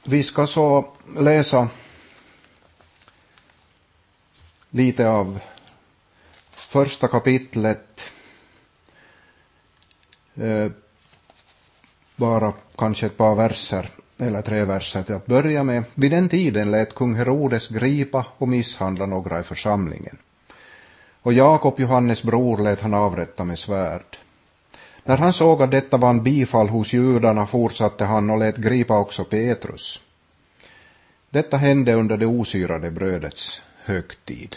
Vi ska så läsa lite av första kapitlet, bara kanske ett par verser eller 3 verser till att börja med. Vid den tiden lät kung Herodes gripa och misshandla några i församlingen. Och Jakob, Johannes bror, lät han avrätta med svärd. När han såg att detta var en bifall hos judarna fortsatte han och lät gripa också Petrus. Detta hände under det osyrade brödets högtid.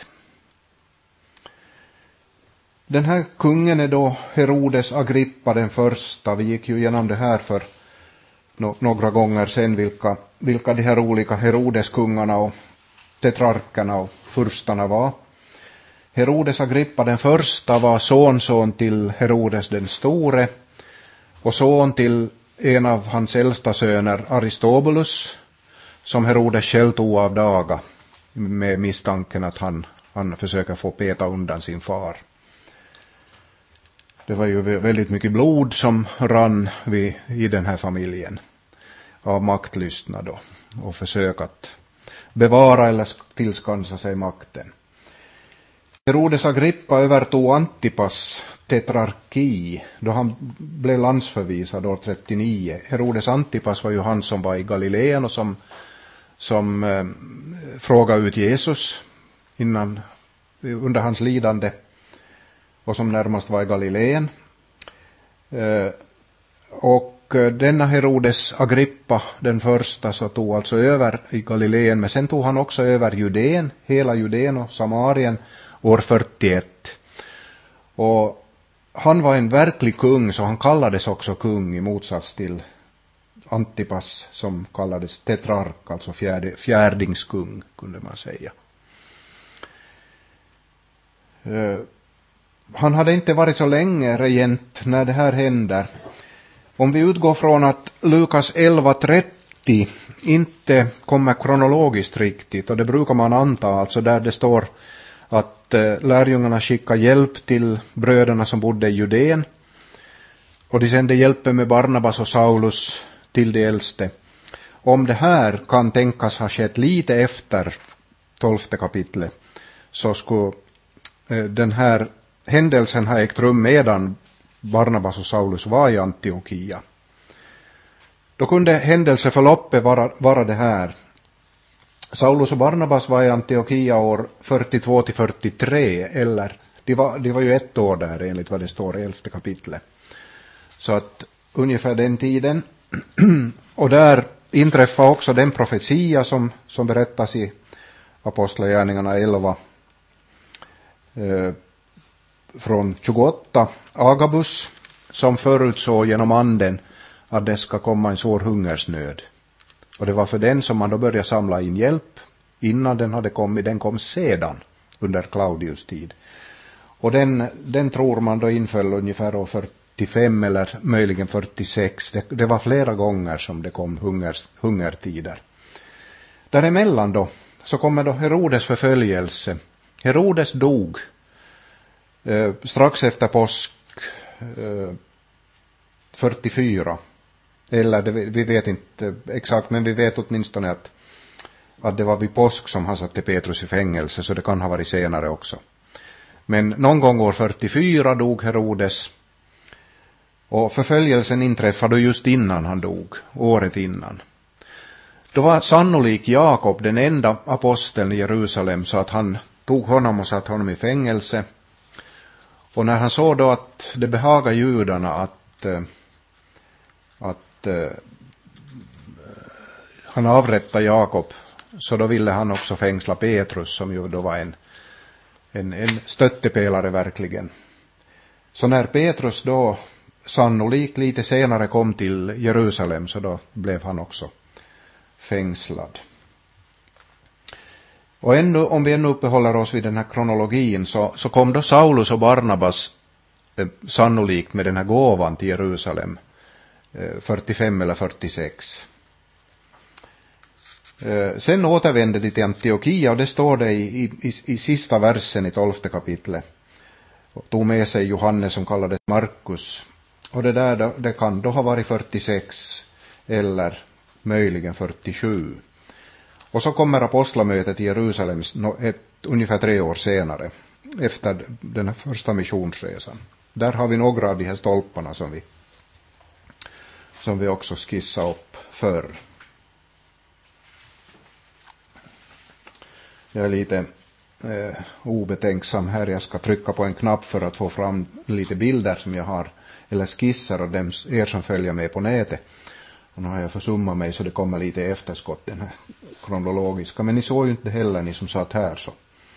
Den här kungen är då Herodes Agrippa den första. Vi gick ju igenom det här för några gånger sedan vilka de här olika Herodeskungarna och tetrarkerna och furstarna var. Herodes Agrippa den första var sonson till Herodes den store och son till en av hans äldsta söner, Aristobulus, som Herodes själv tog av daga med misstanken att han försöker få peta undan sin far. Det var ju väldigt mycket blod som rann i den här familjen av maktlystnad och försök att bevara eller tillskansa sig makten. Herodes Agrippa övertog Antipas tetrarki då han blev landsförvisad år 39. Herodes Antipas var ju han som var i Galileen och som frågade ut Jesus under hans lidande och som närmast var i Galileen. Och denna Herodes Agrippa den första så tog alltså över i Galileen, men sen tog han också över Judén, hela Judén och Samarien år 41. Och han var en verklig kung, så han kallades också kung i motsats till Antipas som kallades tetrark, alltså fjärdingskung kunde man säga. Han hade inte varit så länge regent när det här händer. Om vi utgår från att Lukas 11:30 inte kommer kronologiskt riktigt, och det brukar man anta, alltså där det står att lärjungarna skickar hjälp till bröderna som bodde i Judén och de sände hjälpen med Barnabas och Saulus till de äldste. Om det här kan tänkas ha skett lite efter 12:e kapitlet så skulle den här händelsen ha ägt rum medan Barnabas och Saulus var i Antiokia. Då kunde händelseförloppet vara det här. Saulus och Barnabas var i Antiokia år 42-43, eller de var ju 1 år där enligt vad det står i 11:e kapitlet. Så att ungefär den tiden. Och där inträffar också den profetia som berättas i Apostlagärningarna 11 från 28. Agabus som förutsåg genom anden att det ska komma en svår hungersnöd. Och det var för den som man då började samla in hjälp innan den hade kommit. Den kom sedan under Claudius tid. Och den tror man då inföll ungefär år 45 eller möjligen 46. Det var flera gånger som det kom hungertider. Däremellan då så kommer då Herodes förföljelse. Herodes dog strax efter påsk 44. Eller vi vet inte exakt, men vi vet åtminstone att det var vid påsk som han satte Petrus i fängelse, så det kan ha varit senare också. Men någon gång år 44 dog Herodes, och förföljelsen inträffade just innan han dog, året innan. Då var sannolikt Jakob den enda aposteln i Jerusalem, så att han tog honom och satte honom i fängelse. Och när han såg då att det behagade judarna att han avrättade Jakob, så då ville han också fängsla Petrus, som ju då var en stöttepelare verkligen. Så när Petrus då sannolikt lite senare kom till Jerusalem, så då blev han också fängslad. Och ändå, om vi ännu uppehåller oss vid den här kronologin, så kom då Saulus och Barnabas sannolikt med den här gåvan till Jerusalem 45 eller 46. Sen återvände de till Antiokia, och det står det i sista versen i 12:e kapitlet. Och tog med sig Johannes som kallades Markus. Och det kan då ha varit 46 eller möjligen 47. Och så kommer apostlamötet i Jerusalem ungefär 3 år senare, efter den här första missionsresan. Där har vi några av de här stolparna som vi också skissade upp förr. Jag är lite obetänksam här. Jag ska trycka på en knapp för att få fram lite bilder som jag har, eller skisser av dem er som följer med på nätet. Och nu har jag försummat mig så det kommer lite efterskott, den här kronologiska. Men ni såg ju inte heller, ni som satt här. Så.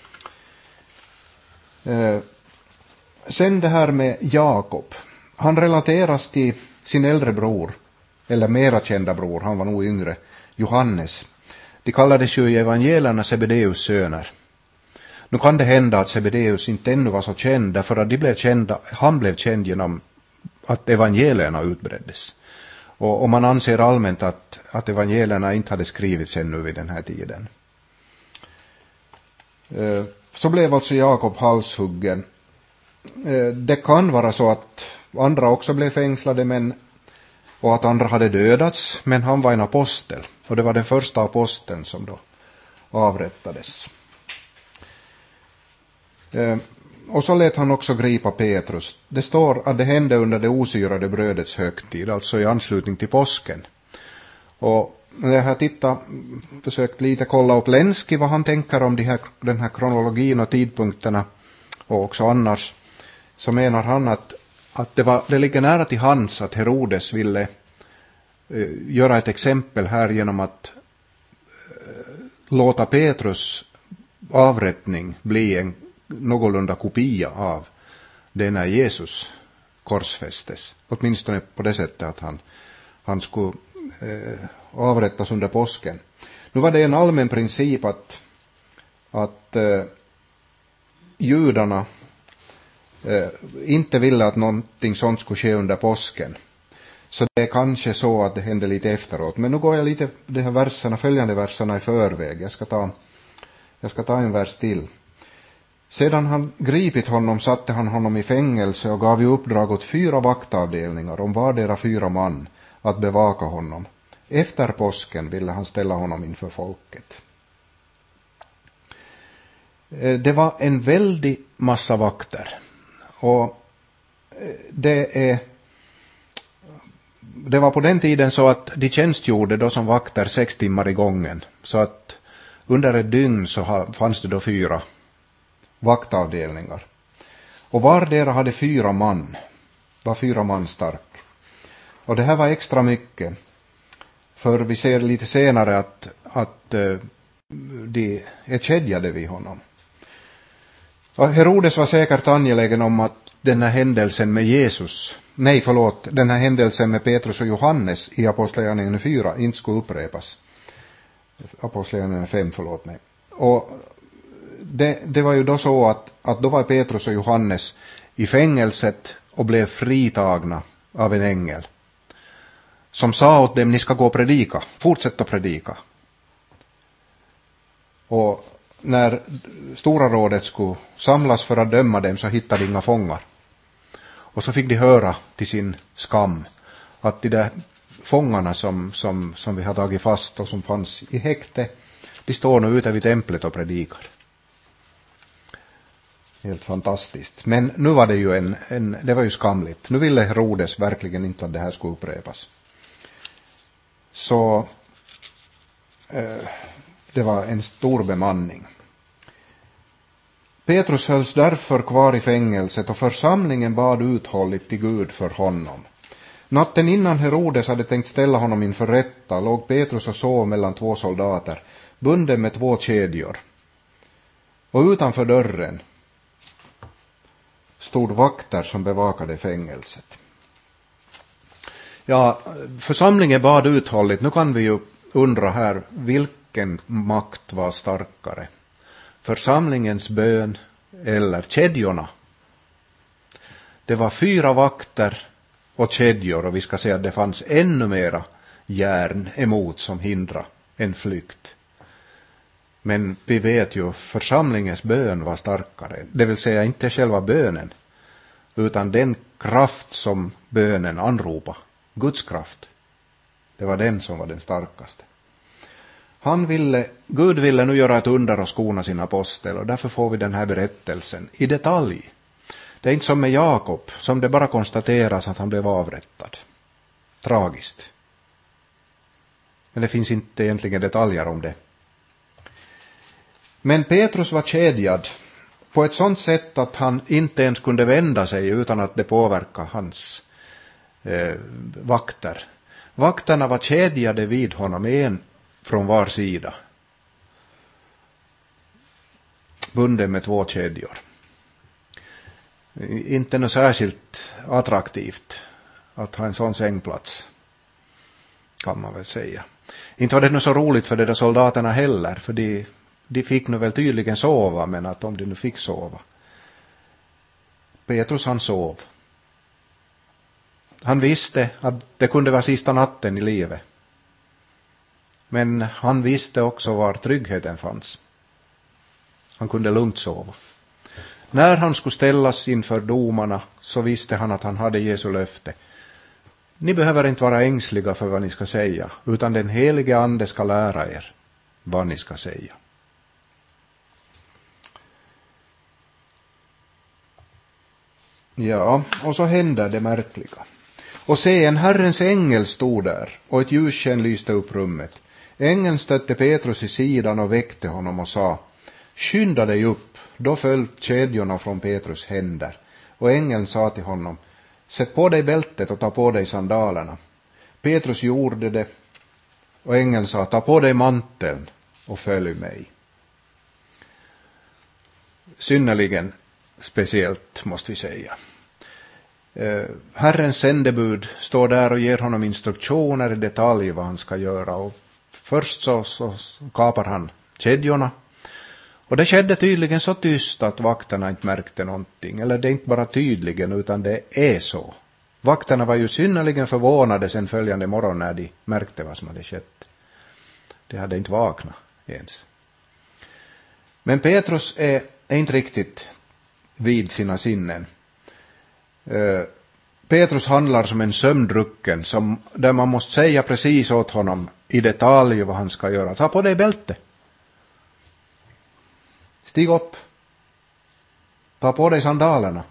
Sen det här med Jakob. Han relateras till sin äldre bror, eller mera kända bror, han var nog yngre, Johannes. De kallades ju i evangelierna Sebedeus söner. Nu kan det hända att Sebedeus inte ännu var så känd, därför att han blev känd genom att evangelierna utbreddes. Och man anser allmänt att evangelierna inte hade skrivits ännu vid den här tiden. Så blev alltså Jakob halshuggen. Det kan vara så att andra också blev fängslade och att andra hade dödats, men han var en apostel. Och det var den första aposteln som då avrättades. Och så lät han också gripa Petrus. Det står att det hände under det osyrade brödets högtid, alltså i anslutning till påsken. Och när jag har försökt lite kolla upp Lenski vad han tänker om den här kronologin och tidpunkterna och också annars, så menar han att det ligger nära till hands att Herodes ville göra ett exempel här genom att låta Petrus avrättning bli en någorlunda kopia av det när Jesus korsfästes. Åtminstone på det sättet att han skulle avrättas under påsken. Nu var det en allmän princip att judarna inte ville att någonting sånt skulle ske under påsken. Så det är kanske så att det hände lite efteråt. Men nu går jag lite de här följande verserna i förväg. Jag ska ta en vers till. Sedan han gripit honom satte han honom i fängelse och gav i uppdrag åt 4 vaktavdelningar om vardera 4 man att bevaka honom. Efter påsken ville han ställa honom inför folket. Det var en väldig massa vakter. Och det var på den tiden så att de tjänstgjorde då som vakter 6 timmar i gången. Så att under ett dygn så fanns det då 4 vaktavdelningar. Och vardera hade 4 man. Var 4 man stark. Och det här var extra mycket. För vi ser lite senare att de är kedjade vid honom. Och Herodes var säkert angelägen om att den här händelsen med den här händelsen med Petrus och Johannes i Apostlagärningarna 4 inte skulle upprepas. Apostlagärningarna 5, förlåt mig. Och det var ju då så att då var Petrus och Johannes i fängelset och blev fritagna av en ängel som sa åt dem, ni ska gå och predika, fortsätta predika. Och när Stora rådet skulle samlas för att döma dem så hittade de inga fångar. Och så fick de höra till sin skam att de där fångarna som vi har tagit fast och som fanns i häkte, de står nu ute vid templet och predikar. Helt fantastiskt. Men nu var det ju det var ju skamligt. Nu ville Herodes verkligen inte att det här skulle upprepas. Så det var en stor bemanning. Petrus hölls därför kvar i fängelset och församlingen bad uthålligt till Gud för honom. Natten innan Herodes hade tänkt ställa honom inför rätta låg Petrus och sov mellan 2 soldater, bunden med 2 kedjor. Och utanför dörren stod vakter som bevakade fängelset. Ja, församlingen bad uthålligt. Nu kan vi ju undra här, vilken makt var starkare? Församlingens bön eller kedjorna? Det var 4 vakter och kedjor, och vi ska säga att det fanns ännu mera järn emot som hindra en flykt. Men vi vet ju, församlingens bön var starkare. Det vill säga inte själva bönen, utan den kraft som bönen anropar. Guds kraft. Det var den som var den starkaste. Gud ville nu göra ett under och skona sin apostel, och därför får vi den här berättelsen i detalj. Det är inte som med Jakob, som det bara konstateras att han blev avrättad. Tragiskt. Men det finns inte egentligen detaljer om det. Men Petrus var kedjad på ett sådant sätt att han inte ens kunde vända sig utan att det påverkade hans vakter. Vakterna var kedjade vid honom, en från var sida. Bunden med 2 kedjor. Inte något särskilt attraktivt att ha en sån sängplats, kan man väl säga. Inte var det något så roligt för de där soldaterna heller, för de fick nu väl tydligen sova, men att om de nu fick sova. Petrus, han sov. Han visste att det kunde vara sista natten i livet. Men han visste också var tryggheten fanns. Han kunde lugnt sova. När han skulle ställas inför domarna så visste han att han hade Jesu löfte. Ni behöver inte vara ängsliga för vad ni ska säga, utan den helige ande ska lära er vad ni ska säga. Ja, och så hände det märkliga. Och se, en Herrens ängel stod där, och ett ljussken lyste upp rummet. Ängeln stötte Petrus i sidan och väckte honom och sa: skynda dig upp. Då föll kedjorna från Petrus händer. Och ängeln sa till honom: sätt på dig bältet och ta på dig sandalerna. Petrus gjorde det, och ängeln sa: ta på dig manteln och följ mig. Synnerligen speciellt, måste vi säga. Herrens sändebud står där och ger honom instruktioner i detalj vad han ska göra. Och först så kapar han kedjorna. Och det skedde tydligen så tyst att vakterna inte märkte någonting. Eller det är inte bara tydligen, utan det är så. Vakterna var ju synnerligen förvånade sen följande morgon när de märkte vad som hade skett. De hade inte vaknat ens. Men Petrus är inte riktigt vid sina sinnen. Petrus handlar som en sömndrucken, där man måste säga precis åt honom i detalj vad han ska göra. Ta på dig bälte. Stig upp. Ta på dig sandalerna.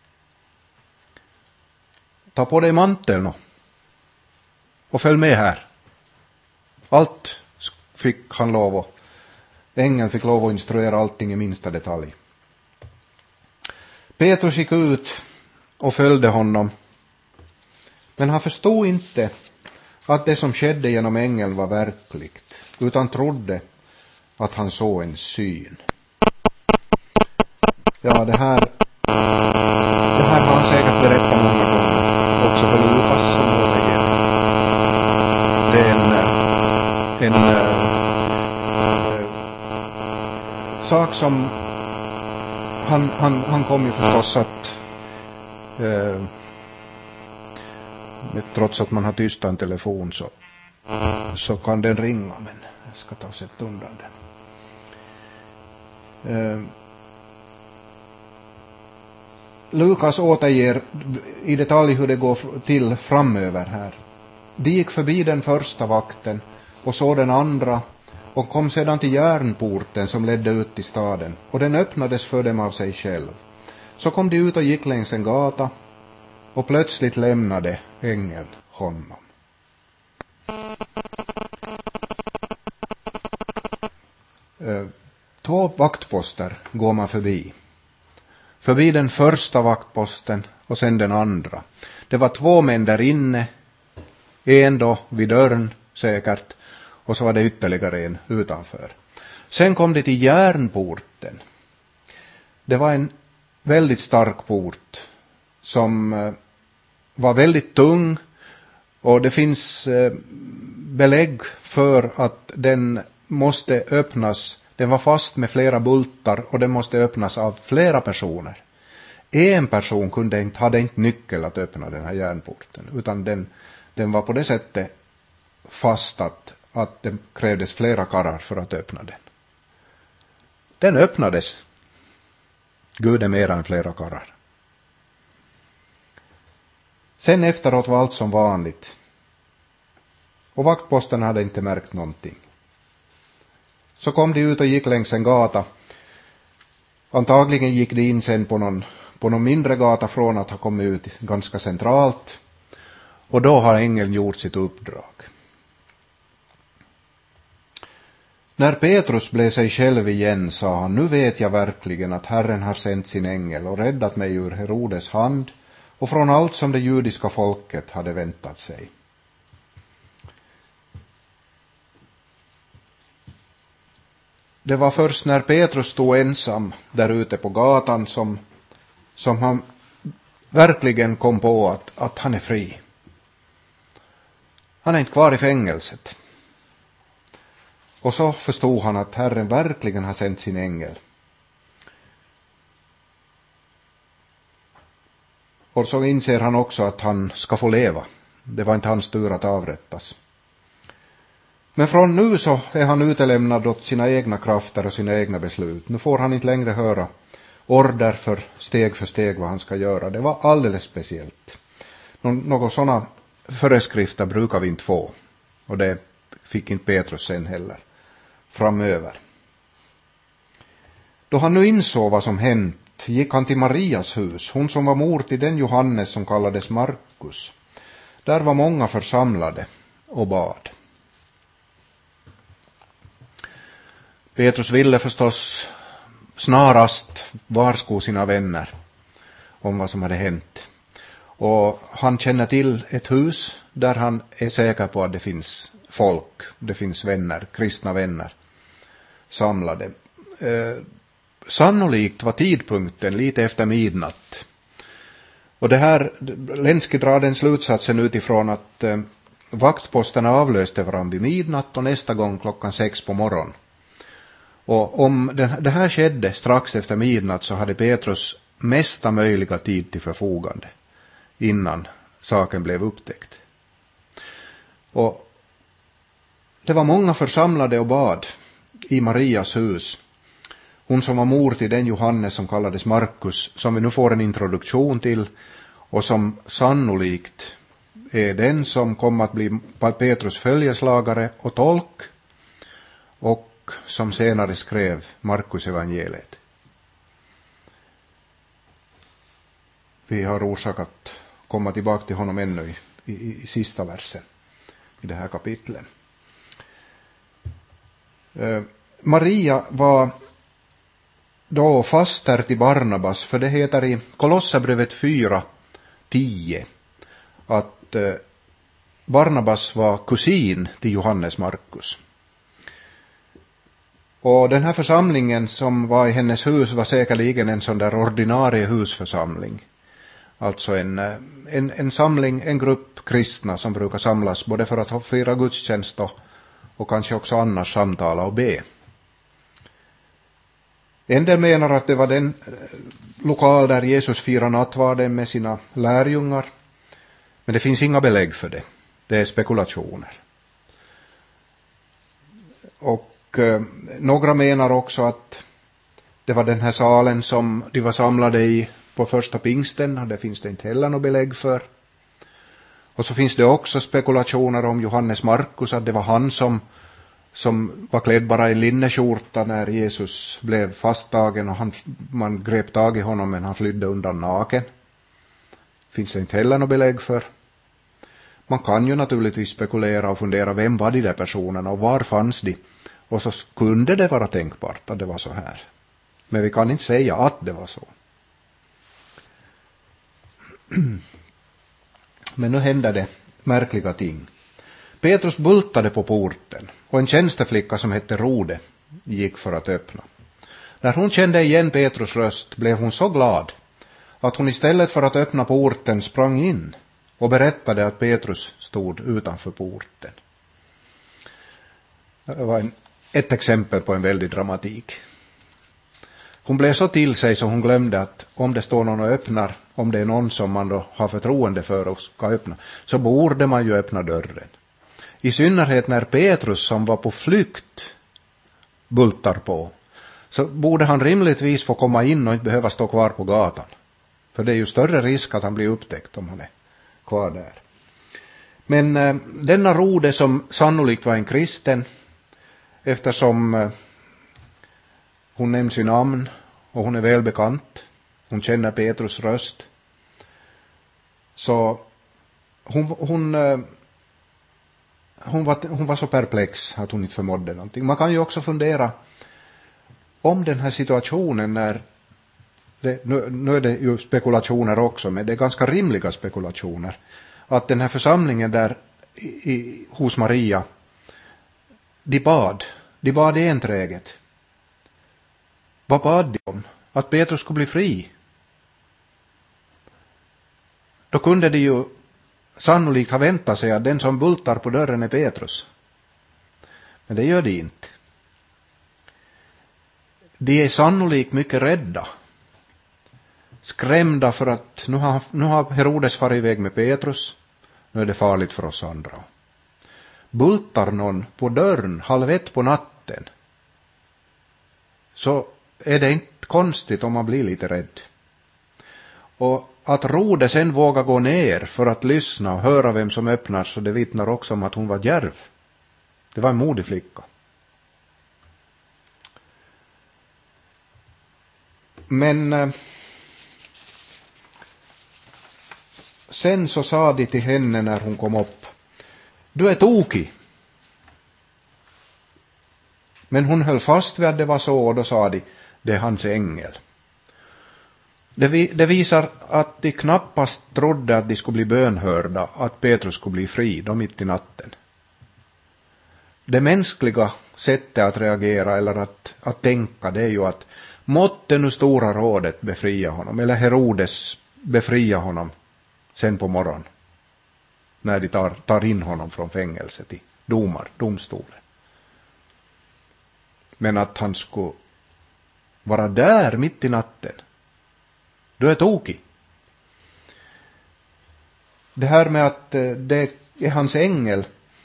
Ta på dig manteln och följ med här. Allt fick han lov att. Ängeln fick lov att instruera allting i minsta detalj. Petrus gick ut och följde honom. Men han förstod inte att det som skedde genom ängeln var verkligt, utan trodde att han såg en syn. Ja, det här har han säkert berättat många gånger, också för Lukas som återger. Det är en sak som han kom ju förstås att trots att man har tystat en telefon så kan den ringa, men jag ska ta och sätta undan den. Lukas återger i detalj hur det går till framöver här. De gick förbi den första vakten och såg den andra och kom sedan till järnporten som ledde ut till staden, och den öppnades för dem av sig själv. Så kom de ut och gick längs en gata, och plötsligt lämnade ängeln honom. Två vaktposter går man förbi. Förbi den första vaktposten och sen den andra. Det var 2 män där inne, en då vid dörren säkert, och så var det ytterligare en utanför. Sen kom det till järnporten. Det var en väldigt stark port som var väldigt tung, och det finns belägg för att den måste öppnas. Den var fast med flera bultar och den måste öppnas av flera personer. En person hade inte nyckel att öppna den här järnporten, utan den var på det sättet fast att det krävdes flera karrar för att öppna den. Den öppnades. Gud är mer än flera karrar. Sen efteråt var allt som vanligt. och vaktposten hade inte märkt någonting. Så kom de ut och gick längs en gata. Antagligen gick de in sen på någon mindre gata från att ha kommit ut ganska centralt. Och då har ängeln gjort sitt uppdrag. När Petrus blev sig själv igen sa han: nu vet jag verkligen att Herren har sänt sin ängel och räddat mig ur Herodes hand och från allt som det judiska folket hade väntat sig. Det var först när Petrus stod ensam där ute på gatan som han verkligen kom på att han är fri. Han är inte kvar i fängelset. Och så förstod han att Herren verkligen har sänt sin ängel. Och så inser han också att han ska få leva. Det var inte hans tur att avrättas. Men från nu så är han utelämnad åt sina egna krafter och sina egna beslut. Nu får han inte längre höra order för steg vad han ska göra. Det var alldeles speciellt. Några sådana föreskrifter brukar vi inte få. Och det fick inte Petrus sen heller framöver. Då han nu insåg vad som hänt gick han till Marias hus, hon som var mor till den Johannes som kallades Markus. Där var många församlade och bad. Petrus ville förstås snarast varsko sina vänner om vad som hade hänt. Och han känner till ett hus där han är säker på att det finns folk, det finns vänner, kristna vänner samlade. Sannolikt var tidpunkten lite efter midnatt. Och det här, Lenski drar den slutsatsen utifrån att vaktposterna avlöste varandra vid midnatt och nästa gång 6:00 på morgonen. Och om det här skedde strax efter midnatt så hade Petrus mesta möjliga tid till förfogande innan saken blev upptäckt. Och det var många församlade och bad i Marias hus. Hon som var mor till den Johannes som kallades Markus, som vi nu får en introduktion till och som sannolikt är den som kommer att bli Petrus följeslagare och tolk och som senare skrev Markus evangeliet. Vi har orsak att komma tillbaka till honom ännu i sista versen i det här kapitlet. Maria var då faster till Barnabas, för det heter i Kolosserbrevet 4:10 att Barnabas var kusin till Johannes Markus. Och den här församlingen som var i hennes hus var säkerligen en sån där ordinarie husförsamling. Alltså en samling, en grupp kristna som brukar samlas både för att fira gudstjänst och kanske också annars samtala och be. En del menar att det var den lokal där Jesus firar nattvarden med sina lärjungar. Men det finns inga belägg för det. Det är spekulationer. Och några menar också att det var den här salen som de var samlade i på första pingsten. Och det finns det inte heller något belägg för. Och så finns det också spekulationer om Johannes Markus, att det var han som var klädd bara i linneskjorta när Jesus blev fasttagen och man grep tag i honom men han flydde undan naken. Finns det inte heller något belägg för. Man kan ju naturligtvis spekulera och fundera, vem var de där personerna och var fanns de? Och så kunde det vara tänkbart att det var så här. Men vi kan inte säga att det var så. Men nu hände det märkliga ting. Petrus bultade på porten och en tjänsteflicka som hette Rode gick för att öppna. När hon kände igen Petrus röst blev hon så glad att hon istället för att öppna porten sprang in och berättade att Petrus stod utanför porten. Det var ett exempel på en väldig dramatik. Hon blev så till sig så hon glömde att om det står någon och öppnar, om det är någon som man då har förtroende för och ska öppna, så borde man ju öppna dörren. I synnerhet när Petrus som var på flykt bultar på, så borde han rimligtvis få komma in och inte behöva stå kvar på gatan. För det är ju större risk att han blir upptäckt om han är kvar där. Men denna Rode, som sannolikt var en kristen, eftersom hon nämns i namn och hon är välbekant, hon känner Petrus röst, så hon var så perplex att hon inte förmådde någonting. Man kan ju också fundera om den här situationen när nu är det ju spekulationer också, men det är ganska rimliga spekulationer, att den här församlingen där hos Maria, de bad enträget. Vad bad de om? Att Petrus skulle bli fri. Då kunde de ju sannolikt ha väntat sig att den som bultar på dörren är Petrus. Men det gör de inte. De är sannolikt mycket rädda. Skrämda för att nu har Herodes farit iväg med Petrus. Nu är det farligt för oss andra. Bultar någon på dörren 1:30 på natten, så är det inte konstigt om man blir lite rädd. Och att Rode sen vågar gå ner för att lyssna och höra vem som öppnar, så det vittnar också om att hon var djärv. Det var en modig flicka. Men sen så sa de till henne när hon kom upp: du är tokig. Men hon höll fast vid att det var så, och då sa de: det är hans ängel. Det visar att de knappast trodde att de skulle bli bönhörda, att Petrus skulle bli fri då mitt i natten. Det mänskliga sättet att reagera eller att tänka, det är ju att måtte nu Stora rådet befria honom, eller Herodes befria honom sen på morgon, när de tar in honom från fängelset i domstolen. Men att han skulle vara där mitt i natten, du är tokig. Det här med att det är hans ängel,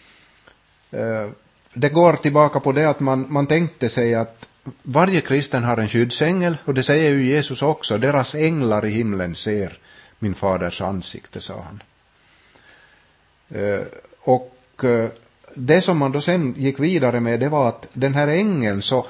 det går tillbaka på det att man tänkte sig att varje kristen har en skyddsängel, och det säger ju Jesus också: deras änglar i himlen ser min faders ansikte, sa han. Och det som man då sen gick vidare med, det var att den här ängeln så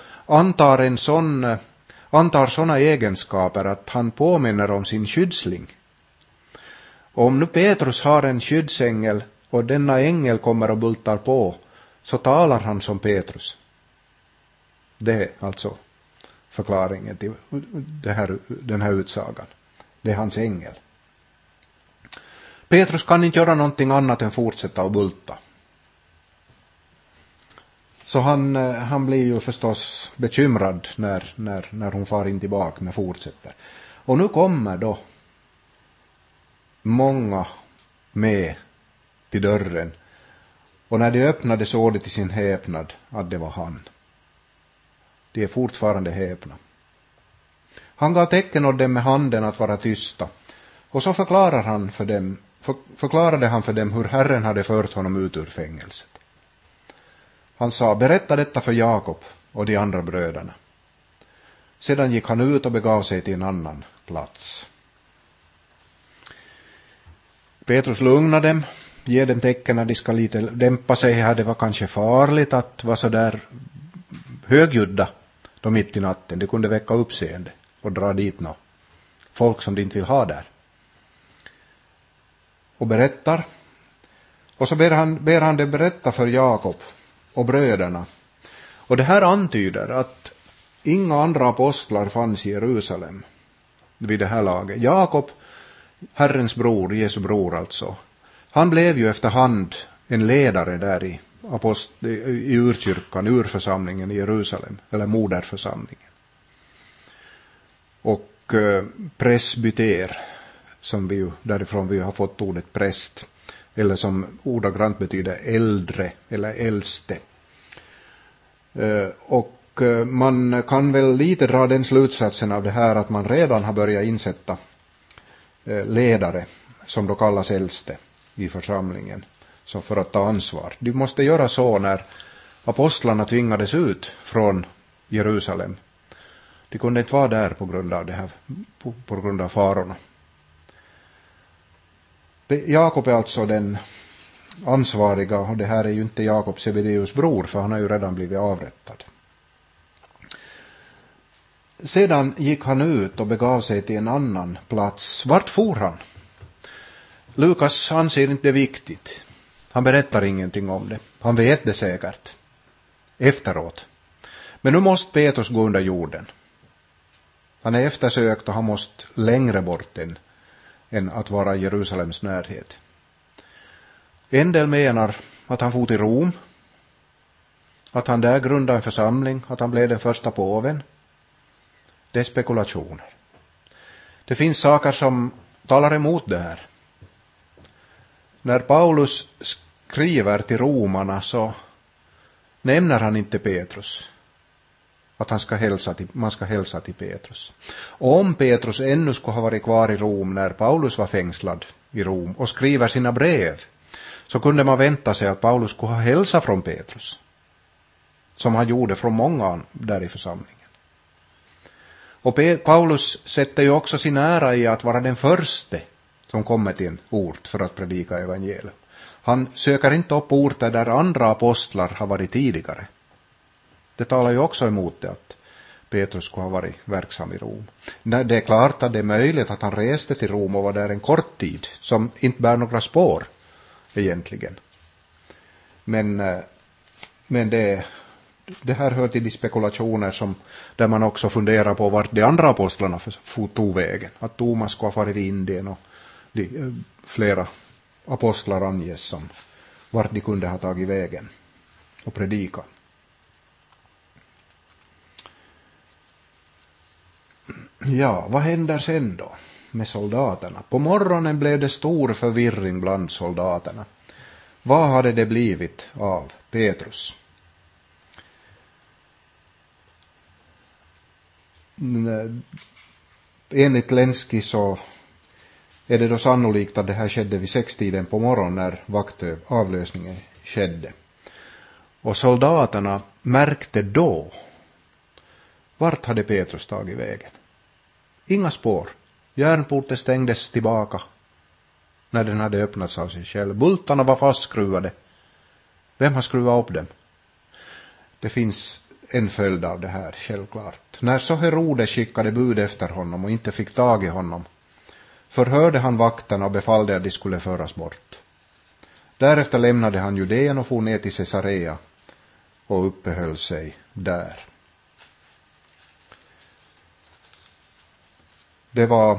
antar sådana egenskaper att han påminner om sin skyddsling. Och om nu Petrus har en skyddsängel och denna ängel kommer och bultar på, så talar han som Petrus. Det är alltså förklaringen till den här utsagan. Det är hans ängel. Petrus kan inte göra någonting annat än fortsätta att bulta. Så han blir ju förstås bekymrad när hon far in tillbaka med fortsätter. Och nu kommer då många med till dörren. Och när de öppnade såg de till sin häpnad att det var han. De är fortfarande häpna. Han gav tecken åt dem med handen att vara tysta. Och så förklarade han för dem hur Herren hade fört honom ut ur fängelset. Han sa: berätta detta för Jakob och de andra bröderna. Sedan gick han ut och begav sig till en annan plats. Petrus lugnade dem, ger dem tecken när de ska lite dämpa sig här. Det var kanske farligt att vara så där högljudda då mitt i natten. Det kunde väcka uppseende och dra dit folk som de inte vill ha där. Och berättar. Och så ber han det berätta för Jakob och bröderna. Och det här antyder att inga andra apostlar fanns i Jerusalem vid det här laget. Jakob, Herrens bror, Jesu bror alltså, han blev ju efterhand en ledare där i urkyrkan, urförsamlingen i Jerusalem, eller moderförsamlingen. Och presbyter, som därifrån vi har fått ordet präst, eller som ordagrant betyder äldre eller äldste. Och man kan väl lite dra den slutsatsen av det här att man redan har börjat insätta ledare som då kallas äldste i församlingen, så för att ta ansvar. De måste göra så när apostlarna tvingades ut från Jerusalem. De kunde inte vara där på grund av det här, på grund av farorna. Jakob är alltså ansvariga, och det här är ju inte Jakob Sebedeus bror, för han har ju redan blivit avrättad. Sedan gick han ut och begav sig till en annan plats. Vart for han? Lukas anser inte det viktigt. Han berättar ingenting om det. Han vet det säkert efteråt. Men nu måste Petrus gå under jorden. Han är eftersökt och han måste längre bort än att vara i Jerusalems närhet. En del menar att han for till Rom, att han där grundade en församling, att han blev den första påven. Det är spekulationer. Det finns saker som talar emot det här. När Paulus skriver till romarna så nämner han inte Petrus. Att man ska hälsa till Petrus. Och om Petrus ännu skulle ha varit kvar i Rom när Paulus var fängslad i Rom och skriver sina brev, så kunde man vänta sig att Paulus skulle ha hälsa från Petrus, som han gjorde från många där i församlingen. Och Paulus sätter ju också sin ära i att vara den första som kommer till en ort för att predika evangelium. Han söker inte upp orter där andra apostlar har varit tidigare. Det talar ju också emot det att Petrus skulle ha varit verksam i Rom. Det är klart att det är möjligt att han reste till Rom och var där en kort tid, som inte bär några spår egentligen. Men det här hör till de spekulationer där man också funderar på vart de andra apostlarna tog vägen. Att Thomas skulle ha farit i Indien, och flera apostlar anges som vart de kunde ha tagit vägen och predika. Ja, vad händer sen då med soldaterna? På morgonen blev det stor förvirring bland soldaterna. Vad hade det blivit av Petrus? Enligt Lenski så är det då sannolikt att det här skedde vid 6-tiden på morgonen när vaktavlösningen skedde. Och soldaterna märkte då, vart hade Petrus tagit vägen? Inga spår. Järnporten stängdes tillbaka när den hade öppnats av sig själv. Bultarna var fastskruvade. Vem har skruvat upp dem? Det finns en följd av det här, självklart. När så Herodes skickade bud efter honom och inte fick tag i honom, förhörde han vakterna och befallde att de skulle föras bort. Därefter lämnade han Judeen och for ner till Caesarea och uppehöll sig där. Det var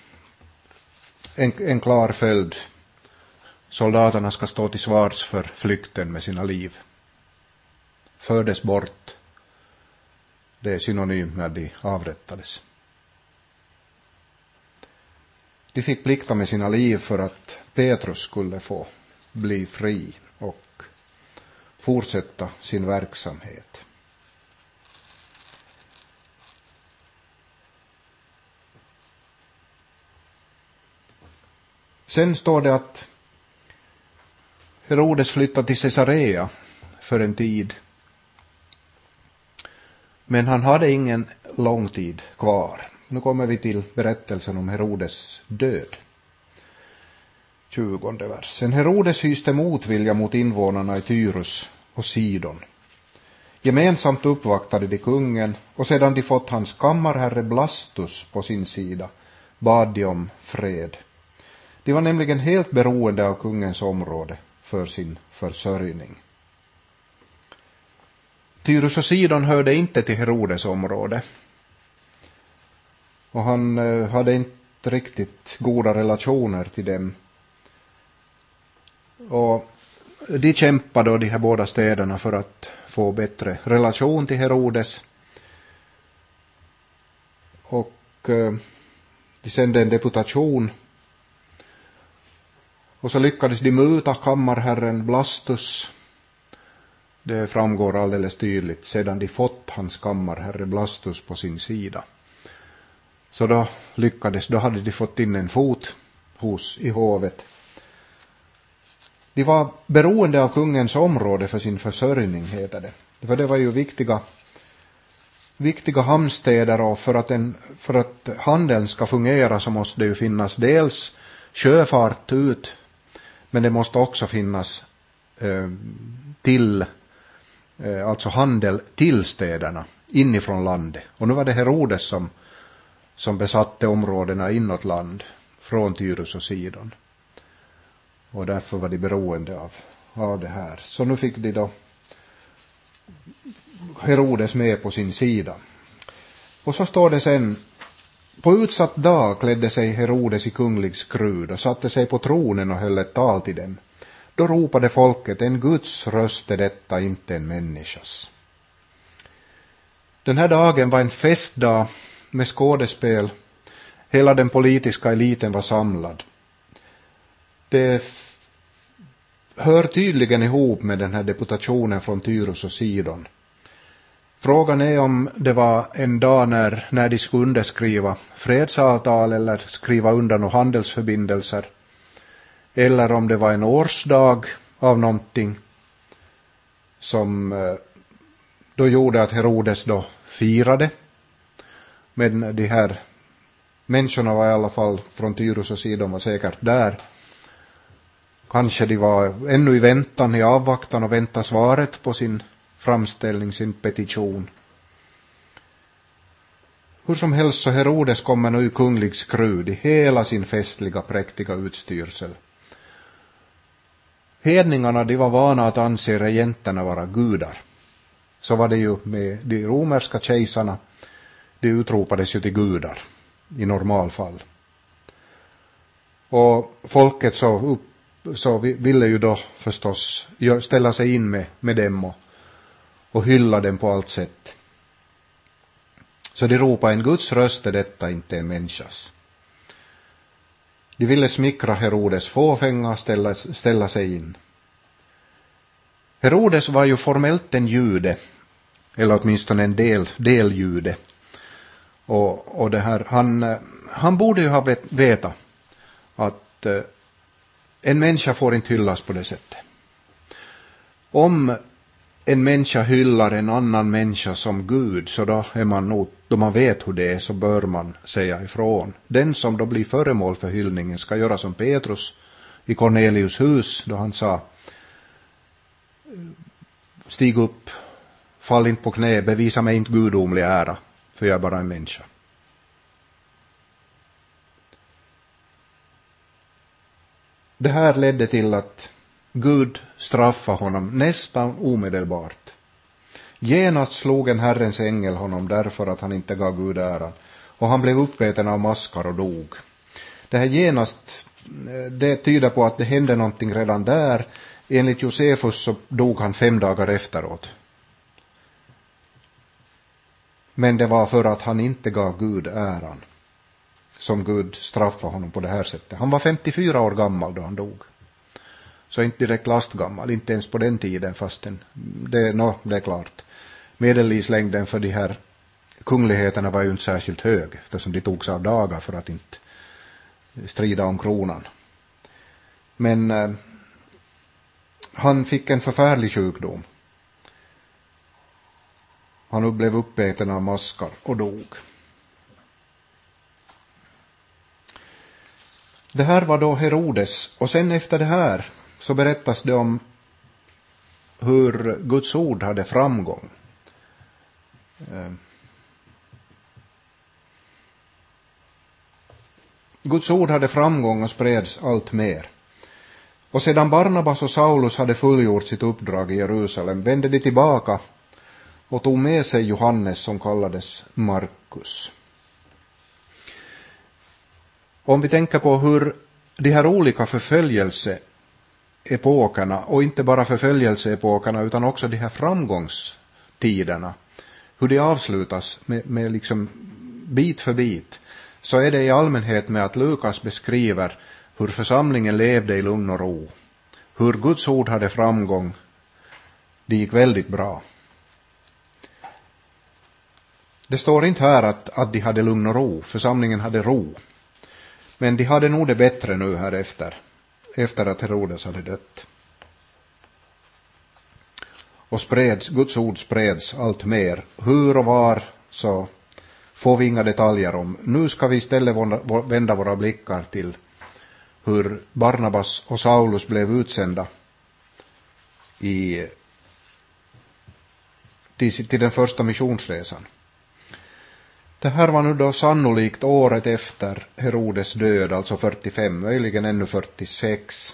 en klar följd. Soldaterna ska stå till svars för flykten med sina liv. Fördes bort. Det är synonymt när de avrättades. De fick plikta med sina liv för att Petrus skulle få bli fri och fortsätta sin verksamhet. Sen står det att Herodes flyttade till Caesarea för en tid. Men han hade ingen lång tid kvar. Nu kommer vi till berättelsen om Herodes död. 20:e versen. Herodes hyste motvilja mot invånarna i Tyrus och Sidon. Gemensamt uppvaktade de kungen, och sedan de fått hans kammarherre Blastus på sin sida bad de om fred. De var nämligen helt beroende av kungens område för sin försörjning. Tyrus och Sidon hörde inte till Herodes område. Och han hade inte riktigt goda relationer till dem. Och de kämpade, de här båda städerna, för att få bättre relation till Herodes. Och de sände en deputation. Och så lyckades de muta kammarherren Blastus. Det framgår alldeles tydligt sedan de fått hans kammarherre Blastus på sin sida. Så då hade de fått in en fot i hovet. De var beroende av kungens område för sin försörjning, heter det. För det var ju viktiga hamnstäder, och för att handeln ska fungera så måste det ju finnas dels sjöfart ut Men det måste också finnas alltså handel till städerna inifrån landet. Och nu var det Herodes som besatte områdena inåt land från Tyrus och Sidon. Och därför var de beroende av det här. Så nu fick de då Herodes med på sin sida. Och så står det sen: på utsatt dag klädde sig Herodes i kunglig skrud och satte sig på tronen och höll ett tal till dem. Då ropade folket: en Guds röst är detta, inte en människas. Den här dagen var en festdag med skådespel. Hela den politiska eliten var samlad. Det hör tydligen ihop med den här deputationen från Tyrus och Sidon. Frågan är om det var en dag när de skulle underskriva fredsavtal eller skriva under några handelsförbindelser. Eller om det var en årsdag av någonting som då gjorde att Herodes då firade. Men de här människorna var i alla fall från Tyrus och Sidon var säkert där. Kanske de var ännu i väntan, i avvaktan och vänta svaret på sin framställning, sin petition. Hur som helst så Herodes kommer nu i kunglig skrud i hela sin festliga präktiga utstyrsel. Hedningarna, de var vana att anse regenterna vara gudar. Så var det ju med de romerska kejsarna. De utropades ju till gudar i normalfall. Och folket så ville ju då förstås ställa sig in med dem och hylla dem på allt sätt. Så de ropade: en Guds röst är detta, inte en människas. De ville smickra Herodes fåfänga, ställa sig in. Herodes var ju formellt en jude, eller åtminstone en del jude. Och det här, han borde ju ha veta att en människa får inte hyllas på det sättet. Om en människa hyllar en annan människa som Gud, så då är man nog, då man vet hur det är, så bör man säga ifrån. Den som då blir föremål för hyllningen ska göra som Petrus i Cornelius hus, då han sa: stig upp, fall inte på knä, bevisa mig inte gudomlig ära, för jag är bara en människa. Det här ledde till att Gud straffade honom nästan omedelbart. Genast slog en Herrens ängel honom därför att han inte gav Gud äran, och han blev uppäten av maskar och dog. Det här genast, det tyder på att det hände någonting redan där. Enligt Josefus så dog han 5 dagar efteråt. Men det var för att han inte gav Gud äran som Gud straffade honom på det här sättet. Han var 54 år gammal då han dog. Så inte direkt lastgammal, inte ens på den tiden, fastän det är klart. Medellivslängden för de här kungligheterna var ju inte särskilt hög, eftersom de togs av dagar för att inte strida om kronan. Men han fick en förfärlig sjukdom. Han blev uppäten av maskar och dog. Det här var då Herodes, och sen efter det här så berättas det om hur Guds ord hade framgång. Guds ord hade framgång och spreds allt mer. Och sedan Barnabas och Saulus hade fullgjort sitt uppdrag i Jerusalem vände de tillbaka och tog med sig Johannes, som kallades Markus. Om vi tänker på hur de här olika förföljelseepokerna, och inte bara förföljelseepokerna utan också de här framgångstiderna, hur de avslutas med liksom bit för bit, så är det i allmänhet med att Lukas beskriver hur församlingen levde i lugn och ro, hur Guds ord hade framgång, det gick väldigt bra. Det står inte här att de hade lugn och ro, församlingen hade ro. Men de hade nog det bättre nu här efter att Herodes hade dött. Och Guds ord spreds allt mer. Hur och var så får vi inga detaljer om. Nu ska vi istället vända våra blickar till hur Barnabas och Saulus blev utsända till den första missionsresan. Det här var nu då sannolikt året efter Herodes död, alltså 45, möjligen ännu 46.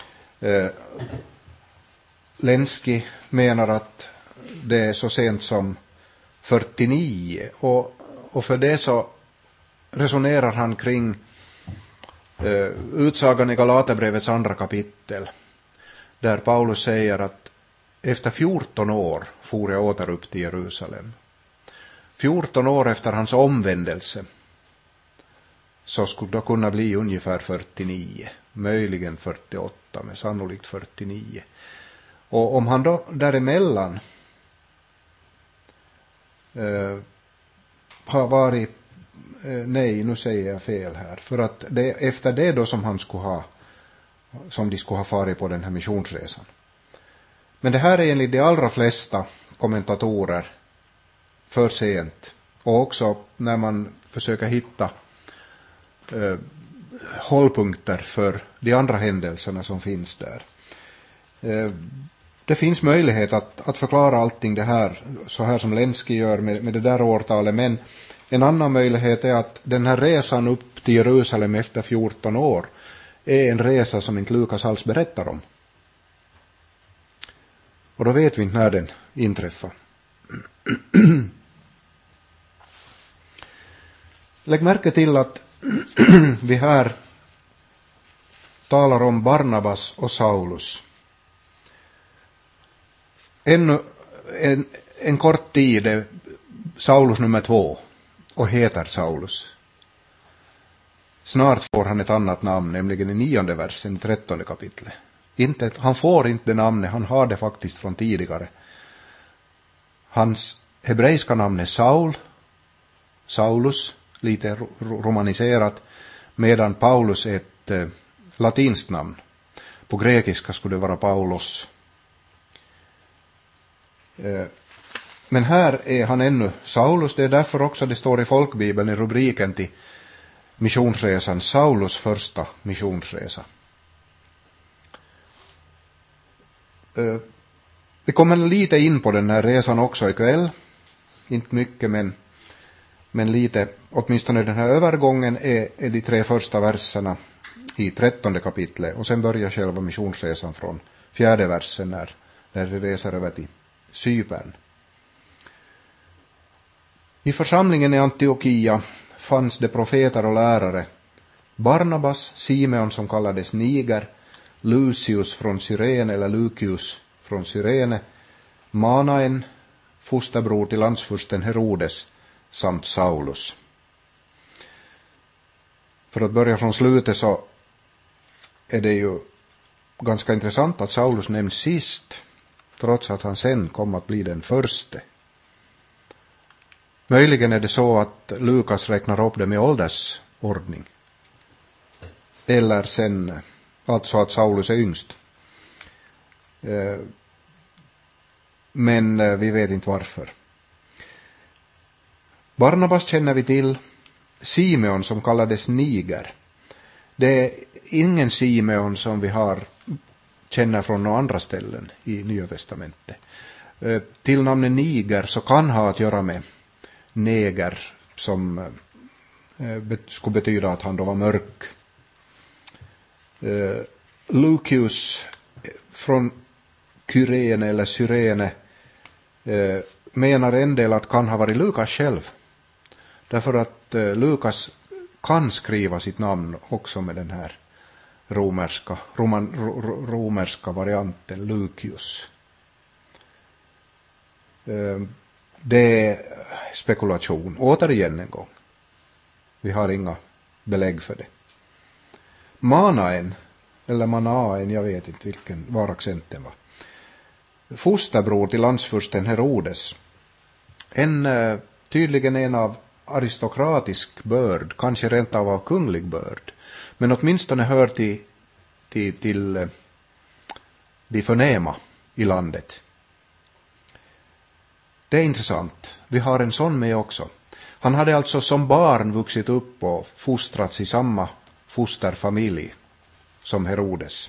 Lenski menar att det är så sent som 49, och för det så resonerar han kring utsagan i Galaterbrevets 2 kapitel, där Paulus säger att efter 14 år for jag åter upp till Jerusalem. 14 år efter hans omvändelse så skulle det kunna bli ungefär 49, möjligen 48, men sannolikt 49. Och om han då däremellan har varit, nej, nu säger jag fel här, för att det efter det då som de skulle ha farit på den här missionsresan. Men det här är enligt de allra flesta kommentatorer för sent, och också när man försöker hitta hållpunkter för de andra händelserna som finns där. Det finns möjlighet att förklara allting det här så här som Lenski gör med det där årtalet, men en annan möjlighet är att den här resan upp till Jerusalem efter 14 år är en resa som inte Lukas alls berättar om. Och då vet vi inte när den inträffar. Lägg märke till att vi här talar om Barnabas och Saulus. Ännu en kort tid är Saulus nummer 2 och heter Saulus. Snart får han ett annat namn, nämligen i 9:e versen i 13:e kapitlet. Han får inte det namnet, han har det faktiskt från tidigare. Hans hebreiska namn är Saulus, lite romaniserat, medan Paulus är ett latinskt namn. På grekiska skulle det vara Paulos. Men här är han ännu Saulus, det är därför också det står i folkbibeln i rubriken till missionsresan, Saulus första missionsresa. Vi kommer lite in på den här resan också ikväll. Inte mycket, men lite. Åtminstone den här övergången är de 3 första verserna i 13:e kapitlet. Och sen börjar själva missionsresan från 4:e versen när de reser över till Cypern. I församlingen i Antiokia fanns det profeter och lärare. Barnabas, Simeon som kallades Niger, Lucius från Cyrene eller Lucius från Cyrene, Manaen, fosterbror till landsfursten Herodes, samt Saulus. För att börja från slutet så är det ju ganska intressant att Saulus nämns sist, trots att han sen kom att bli den förste. Möjligen är det så att Lukas räknar upp det med åldersordning. Eller sen, alltså att Saulus är yngst. Men vi vet inte varför. Barnabas känner vi till. Simeon som kallades Niger. Det är ingen Simeon som vi känner från några andra ställen i Nya testamentet. Till namnet Niger så kan ha att göra med neger, som skulle betyda att han då var mörk. Lucius från Kyrene eller Cyrene menar en del att kan ha varit Lukas själv. Därför att Lukas kan skriva sitt namn också med den här romerska varianten Lucius. Det är spekulation. Återigen en gång. Vi har inga belägg för det. Manaen, eller Manaen, jag vet inte var accenten var. Fosterbror till landsfursten Herodes. Tydligen en av aristokratisk börd, kanske rent av kunglig börd. Men åtminstone hör till de förnäma i landet. Det är intressant. Vi har en sån med också. Han hade alltså som barn vuxit upp och fostrats i samma fosterfamilj som Herodes.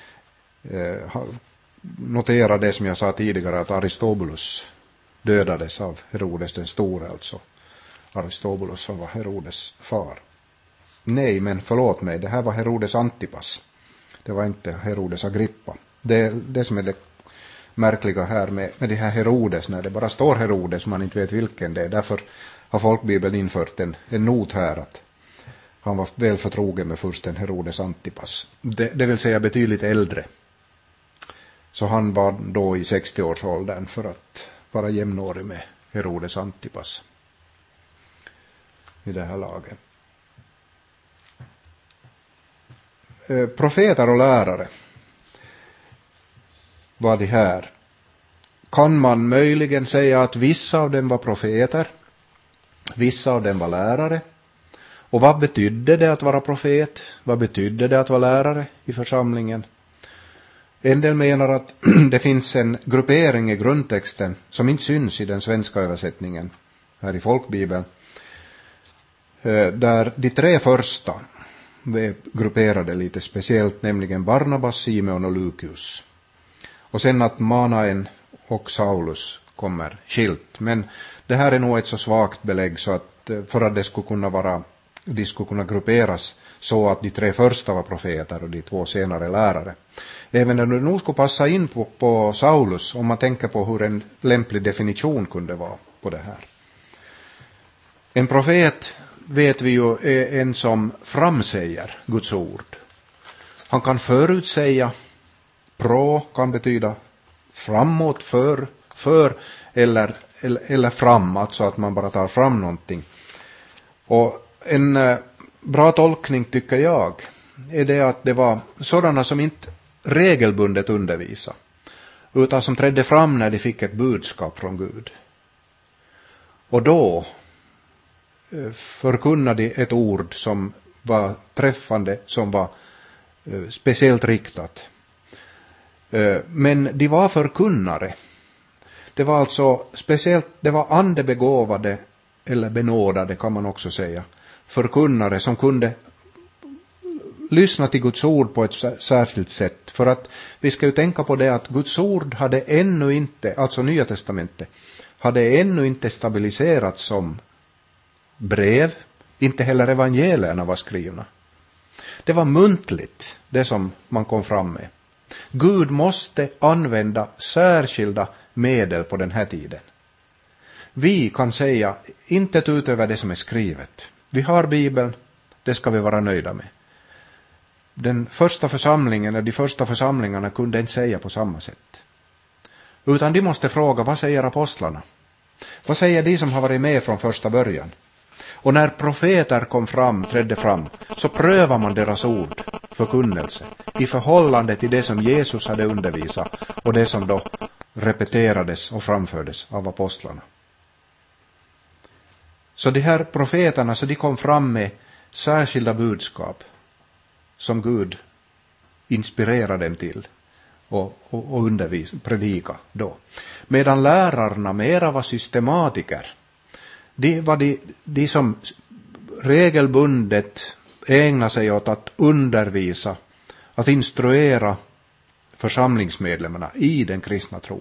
Notera det som jag sa tidigare, att Aristobulus dödades av Herodes den store, alltså Aristobulus som var Herodes far. Nej, men förlåt mig, det här var Herodes Antipas. Det var inte Herodes Agrippa. Det som är det märkliga här med det här Herodes, när det bara står Herodes, man inte vet vilken det är. Därför har folkbibeln infört en not här att han var väl förtrogen med fursten Herodes Antipas. Det vill säga betydligt äldre. Så han var då i 60-årsåldern för att vara jämnårig med Herodes Antipas i det här laget. Profeter och lärare var de här. Kan man möjligen säga att vissa av dem var profeter, vissa av dem var lärare? Och vad betydde det att vara profet? Vad betydde det att vara lärare i församlingen? En del menar att det finns en gruppering i grundtexten som inte syns i den svenska översättningen här i folkbibeln, där de 3 första är grupperade lite speciellt, nämligen Barnabas, Simeon och Lucius. Och sen att Manaen och Saulus kommer skilt. Men det här är nog ett så svagt belägg så att för att de skulle kunna grupperas så att de 3 första var profeter och de 2 senare lärare. Även om det nog skulle passa in på Saulus, om man tänker på hur en lämplig definition kunde vara på det här. En profet, vet vi ju, är en som framsäger Guds ord. Han kan förutsäga, kan betyda framåt, för eller fram, alltså att man bara tar fram någonting. Och en bra tolkning tycker jag är det att det var sådana som inte regelbundet undervisa, utan som trädde fram när de fick ett budskap från Gud. Och då förkunnade de ett ord som var träffande, som var speciellt riktat. Men de var förkunnare. Det var alltså speciellt, det var andebegåvade eller benådade kan man också säga, förkunnare som kunde lyssna till Guds ord på ett särskilt sätt. För att vi ska ju tänka på det att Guds ord hade ännu inte, alltså Nya testamentet, hade ännu inte stabiliserats som brev, inte heller evangelierna var skrivna. Det var muntligt, det som man kom fram med. Gud måste använda särskilda medel på den här tiden. Vi kan säga inte utöver det som är skrivet. Vi har Bibeln, det ska vi vara nöjda med. Den första församlingen, eller de första församlingarna kunde inte säga på samma sätt. Utan de måste fråga, vad säger apostlarna? Vad säger de som har varit med från första början? Och när profeter trädde fram, så prövar man deras ord, förkunnelse, i förhållande till det som Jesus hade undervisat och det som då repeterades och framfördes av apostlarna. Så de här profeterna, så de kom fram med särskilda budskap som Gud inspirerade dem till och predika då. Medan lärarna mera var systematiker. De var de som regelbundet ägnade sig åt att undervisa, att instruera församlingsmedlemmarna i den kristna tron.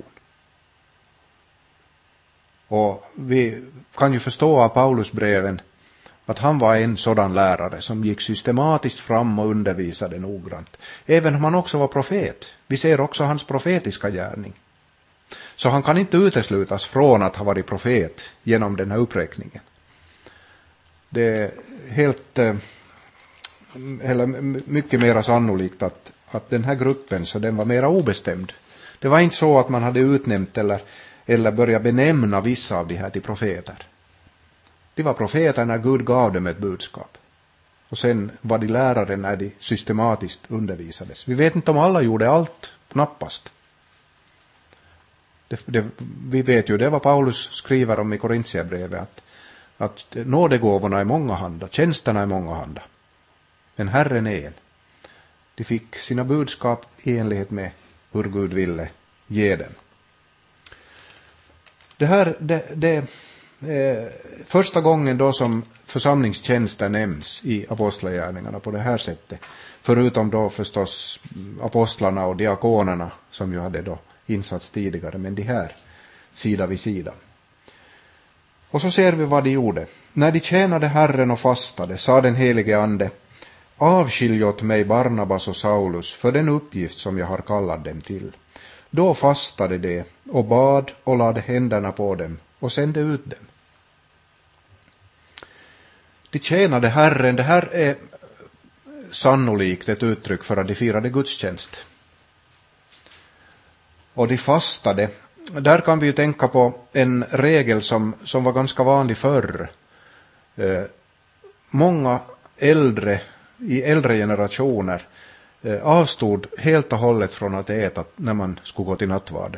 Och vi kan ju förstå av Paulusbreven att han var en sådan lärare som gick systematiskt fram och undervisade noggrant. Även om han också var profet. Vi ser också hans profetiska gärning. Så han kan inte uteslutas från att ha varit profet genom den här uppräkningen. Det är mycket mer sannolikt att den här gruppen, så den var mer obestämd. Det var inte så att man hade utnämnt eller börjat benämna vissa av de här till profeter. De var profeter när Gud gav dem ett budskap. Och sen var de lärare när de systematiskt undervisades. Vi vet inte om alla gjorde allt, knappast. Vi vet ju, det var Paulus skriver om i Korintierbrevet, att nådegåvorna är många handa, tjänsterna är många handa. Men Herren är en. De fick sina budskap i enlighet med hur Gud ville ge dem. Det här, första gången då som församlingstjänsten nämns i apostlagärningarna på det här sättet. Förutom då förstås apostlarna och diakonerna som ju hade då insats tidigare, men de här sida vid sida. Och så ser vi vad de gjorde. När de tjänade Herren och fastade, sa den helige ande: avskilj åt mig Barnabas och Saulus för den uppgift som jag har kallat dem till. Då fastade de och bad och lade händerna på dem och sände ut dem. De tjänade Herren, det här är sannolikt ett uttryck för att de firade gudstjänst. Och de fastade. Där kan vi ju tänka på en regel som var ganska vanlig förr. Många i äldre generationer avstod helt och hållet från att äta när man skulle gå till nattvarden.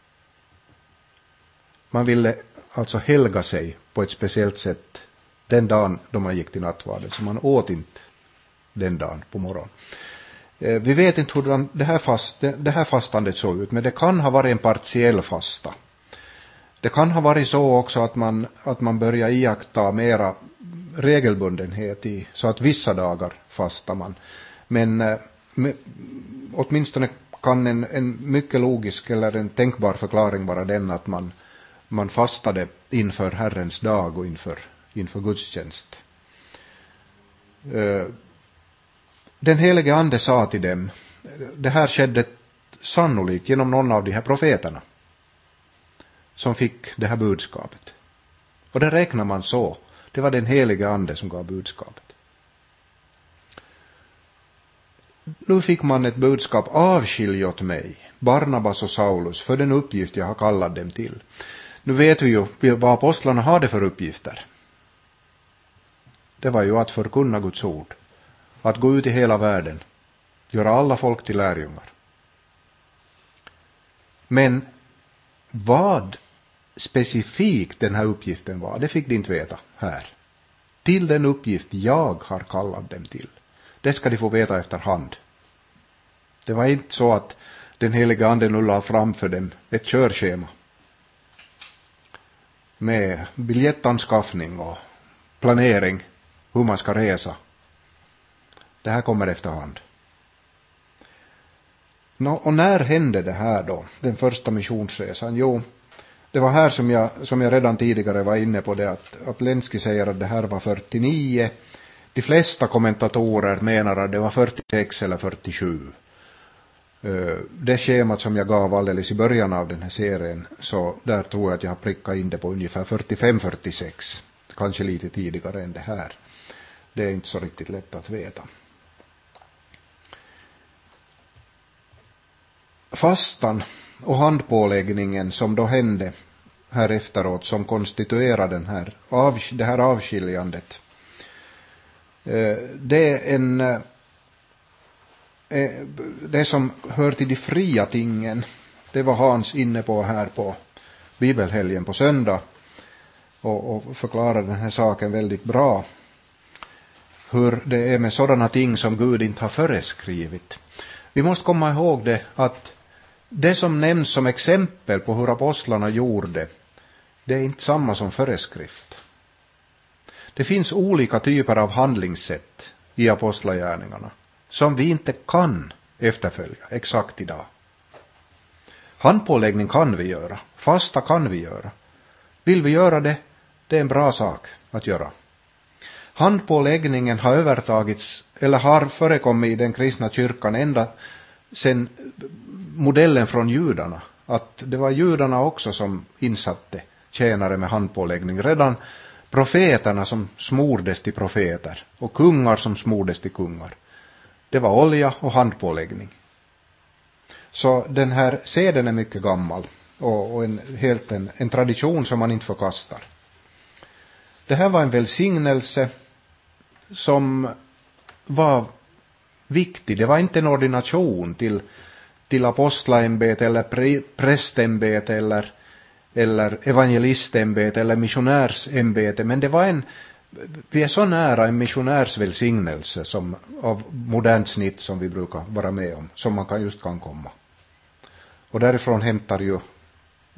Man ville alltså helga sig på ett speciellt sätt den dagen då man gick till nattvarden, så man åt inte den dagen på morgonen. Vi vet inte hur det här fastandet såg ut, men det kan ha varit en partiell fasta. Det kan ha varit så också att man börjar iaktta mera regelbundenhet i, så att vissa dagar fastar man. Men åtminstone kan en mycket logisk eller en tänkbar förklaring vara den att man fastade inför Herrens dag och inför gudstjänst. Den helige ande sa till dem, det här skedde sannolikt genom någon av de här profeterna som fick det här budskapet. Och det räknar man så. Det var den helige ande som gav budskapet. Nu fick man ett budskap: avskilj åt mig Barnabas och Saulus för den uppgift jag har kallat dem till. Nu vet vi ju vad apostlarna hade för uppgifter. Det var ju att förkunna Guds ord. Att gå ut i hela världen. Göra alla folk till lärjungar. Men vad specifikt den här uppgiften var, det fick de inte veta här. Till den uppgift jag har kallat dem till. Det ska de få veta efterhand. Det var inte så att den heliga ande nu la fram för dem ett körschema med biljettanskaffning och planering hur man ska resa. Det här kommer efterhand. Och när hände det här då, den första missionsresan? Jo, det var här som jag redan tidigare var inne på det, att Lenski säger att det här var 49. De flesta kommentatorer menar att det var 46 eller 47. Det schemat som jag gav alldeles i början av den här serien, så där tror jag att jag har prickat in det på ungefär 45-46. Kanske lite tidigare än det här. Det är inte så riktigt lätt att veta. Fastan och handpåläggningen som då hände här efteråt, som konstituerade det här avskiljandet, det som hör till de fria tingen. Det var Hans inne på här på bibelhelgen på söndag och förklarar den här saken väldigt bra. Hur det är med sådana ting som Gud inte har föreskrivit. Vi måste komma ihåg det, att det som nämns som exempel på hur apostlarna gjorde, det är inte samma som föreskrift. Det finns olika typer av handlingssätt i apostlagärningarna som vi inte kan efterfölja exakt idag. Handpåläggning kan vi göra, fasta kan vi göra. Vill vi göra det, det är en bra sak att göra. Handpåläggningen har övertagits eller har förekommit i den kristna kyrkan ända sedan modellen från judarna. Att det var judarna också som insatte tjänare med handpåläggning. Redan profeterna som smordes till profeter och kungar som smordes till kungar. Det var olja och handpåläggning. Så den här seden är mycket gammal och en tradition som man inte förkastar. Det här var en välsignelse som var viktig. Det var inte en ordination till apostlaämbete eller prästämbete eller evangelistämbete eller missionärsämbete, men det var vi är så nära en missionärsvälsignelse som av modernt snitt som vi brukar vara med om, som man just kan komma. Och därifrån hämtar ju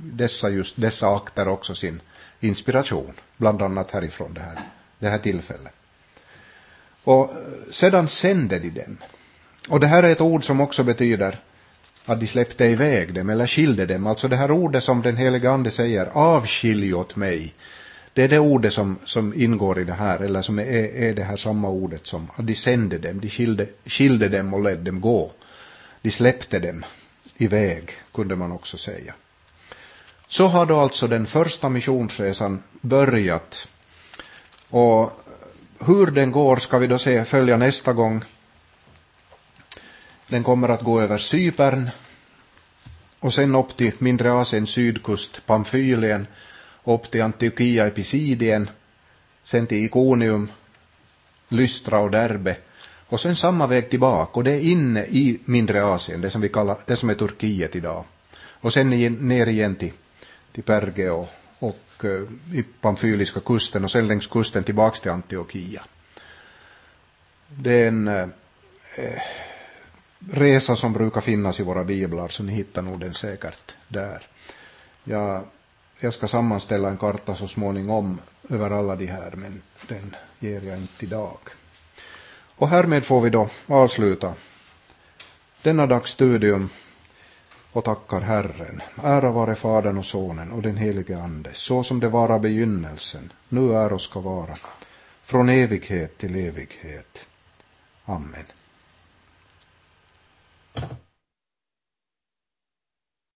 dessa akter också sin inspiration, bland annat härifrån det här tillfället. Och sedan sände de dem. Och det här är ett ord som också betyder att de släppte iväg dem eller skilde dem. Alltså det här ordet som den heliga ande säger, avskilj åt mig. Det är det ordet som ingår i det här, eller som är det här samma ordet som att de sände dem, de skilde dem och lät dem gå. De släppte dem iväg, kunde man också säga. Så har då alltså den första missionsresan börjat. Och hur den går ska vi då följa nästa gång. Den kommer att gå över Cypern och sen upp till Mindre Asien sydkust, Pamfylien, upp till Antiochia i Pisidien, sen till Iconium, Lystra och Derbe och sen samma väg tillbaka, och det är inne i Mindre Asien, det som är Turkiet idag, och sen ner igen till Perge och i Pamfyliska kusten och sen längs kusten tillbaks till Antiochia. Det är en resa som brukar finnas i våra biblar, så ni hittar nog den säkert där. Jag ska sammanställa en karta så småningom över alla de här, men den ger jag inte idag. Och härmed får vi då avsluta denna dags studium och tackar Herren. Ära vare Fadern och Sonen och den helige Ande, så som det var av begynnelsen, nu är och ska vara, från evighet till evighet. Amen.